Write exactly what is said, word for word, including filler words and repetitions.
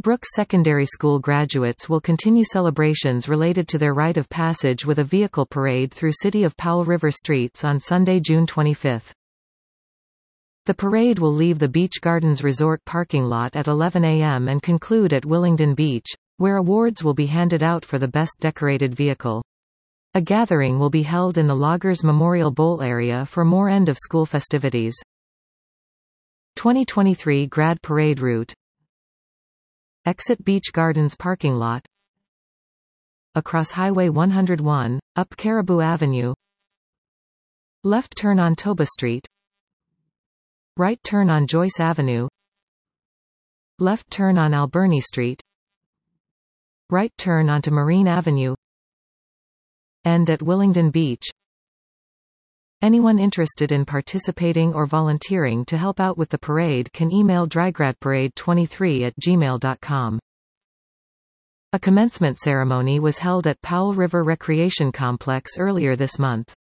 Brooks Secondary School graduates will continue celebrations related to their rite of passage with a vehicle parade through City of Powell River streets on Sunday, June twenty-fifth. The parade will leave the Beach Gardens Resort parking lot at eleven a m and conclude at Willingdon Beach, where awards will be handed out for the best decorated vehicle. A gathering will be held in the Loggers Memorial Bowl area for more end-of-school festivities. twenty twenty-three Grad Parade Route. Exit Beach Gardens parking lot. Across Highway one oh one, up Caribou Avenue. Left turn on Toba Street. Right turn on Joyce Avenue. Left turn on Alberni Street. Right turn onto Marine Avenue. End at Willingdon Beach. Anyone interested in participating or volunteering to help out with the parade can email drygradparade twenty-three at gmail dot com. A commencement ceremony was held at Powell River Recreation Complex earlier this month.